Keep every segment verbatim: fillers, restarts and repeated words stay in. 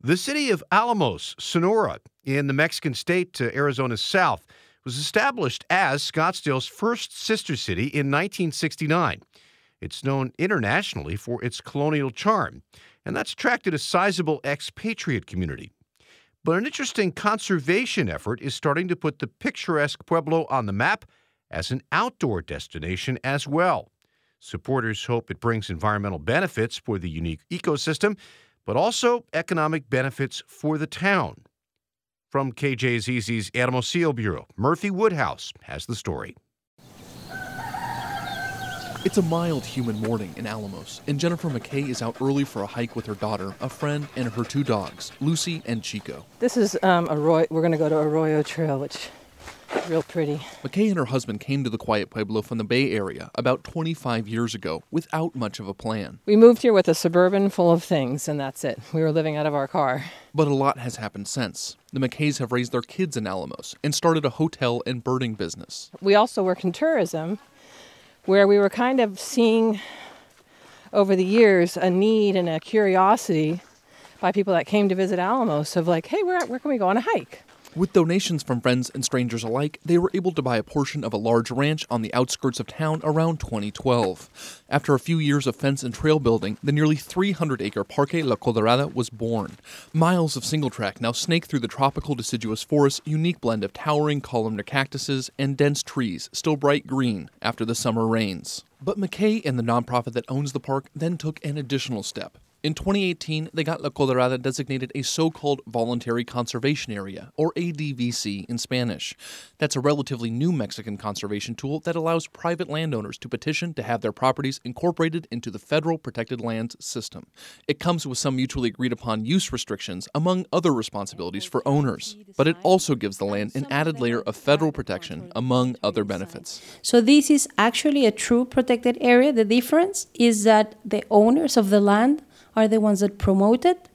The city of Alamos, Sonora, in the Mexican state to Arizona's south, was established as Scottsdale's first sister city in nineteen sixty-nine. It's known internationally for its colonial charm, and that's attracted a sizable expatriate community. But an interesting conservation effort is starting to put the picturesque pueblo on the map as an outdoor destination as well. Supporters hope it brings environmental benefits for the unique ecosystem, but also economic benefits for the town. From K J Z Z's Hermosillo Bureau, Murphy Woodhouse has the story. It's a mild, humid morning in Alamos, and Jennifer McKay is out early for a hike with her daughter, a friend, and her two dogs, Lucy and Chico. This is um, Arroyo. We're going to go to Arroyo Trail, which is real pretty. McKay and her husband came to the quiet pueblo from the Bay Area about twenty-five years ago without much of a plan. We moved here with a Suburban full of things, and that's it. We were living out of our car. But a lot has happened since. The McKays have raised their kids in Alamos and started a hotel and birding business. We also work in tourism, where we were kind of seeing over the years a need and a curiosity by people that came to visit Alamos of like, hey, where, where can we go on a hike? With donations from friends and strangers alike, they were able to buy a portion of a large ranch on the outskirts of town around twenty twelve. After a few years of fence and trail building, the nearly three hundred acre Parque La Colorada was born. Miles of single track now snake through the tropical deciduous forest's unique blend of towering columnar cactuses and dense trees, still bright green after the summer rains. But McKay and the nonprofit that owns the park then took an additional step. In twenty eighteen, they got La Colorada designated a so-called Voluntary Conservation Area, or A D V C in Spanish. That's a relatively new Mexican conservation tool that allows private landowners to petition to have their properties incorporated into the federal protected lands system. It comes with some mutually agreed-upon use restrictions, among other responsibilities for owners. But it also gives the land an added layer of federal protection, among other benefits. So this is actually a true protected area. The difference is that the owners of the land are the ones that promote it,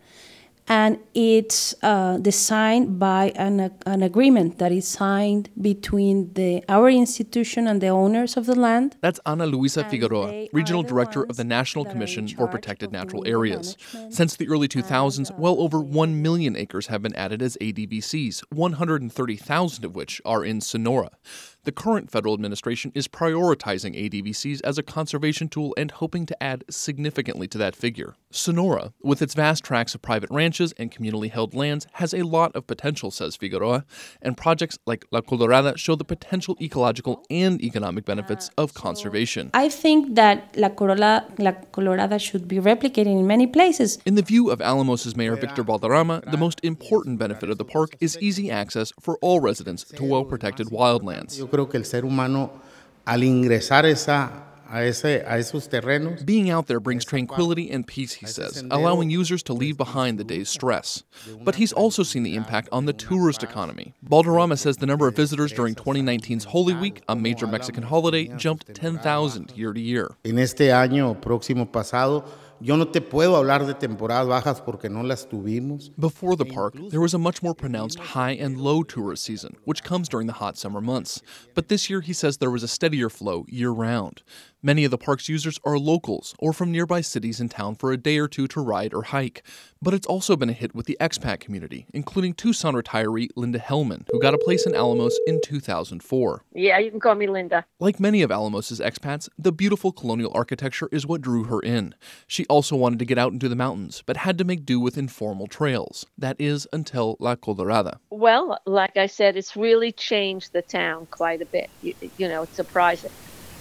and it's uh, designed by an, an agreement that is signed between the our institution and the owners of the land. That's Ana Luisa And Figueroa, they Regional are the Director of ones the National that are in Commission for charge Protected of Natural doing the Areas. management Since the early two thousands, and, uh, well over the- one million acres have been added as A D V Cs, one hundred thirty thousand of which are in Sonora. The current federal administration is prioritizing A D V Cs as a conservation tool and hoping to add significantly to that figure. Sonora, with its vast tracts of private ranches and communally held lands, has a lot of potential, says Figueroa, and projects like La Colorada show the potential ecological and economic benefits of conservation. I think that La Colorada, La Colorada should be replicated in many places. In the view of Alamos's Mayor Victor Valderrama, the most important benefit of the park is easy access for all residents to well-protected wildlands. Yo creo que el ser humano, al ingresar esa, a, ese, a esos terrenos, Being out there brings tranquility and peace, he says, allowing users to leave behind the day's stress. But he's also seen the impact on the tourist economy. Valderrama says the number of visitors during twenty nineteen's Holy Week, a major Mexican holiday, jumped ten thousand year to year. en este año próximo pasado, yo no te puedo hablar de temporadas bajas porque no las tuvimos. Before the park, there was a much more pronounced high and low tourist season, which comes during the hot summer months. But this year, he says there was a steadier flow year-round. Many of the park's users are locals or from nearby cities in town for a day or two to ride or hike. But it's also been a hit with the expat community, including Tucson retiree Linda Hellman, who got a place in Alamos in two thousand four. Yeah, you can call me Linda. Like many of Alamos's expats, the beautiful colonial architecture is what drew her in. She also wanted to get out into the mountains, but had to make do with informal trails. That is, until La Colorada. Well, like I said, it's really changed the town quite a bit. You, you know, it's surprising.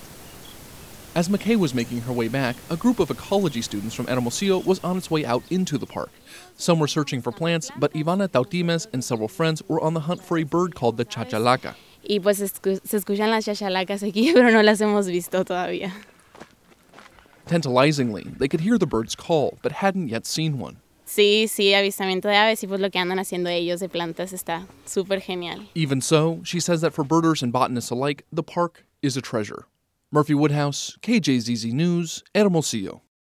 As McKay was making her way back, a group of ecology students from Hermosillo was on its way out into the park. Some were searching for plants, but Ivana Tautimes and several friends were on the hunt for a bird called the chachalaca. Y pues escu- se escuchan las chachalacas aquí, pero no las hemos visto todavía. Tantalizingly, they could hear the bird's call, but hadn't yet seen one. Sí, sí, avistamiento de aves y pues lo que andan haciendo ellos de plantas está súper genial. Even so, she says that for birders and botanists alike, the park is a treasure. Murphy Woodhouse, K J Z Z News, Hermosillo.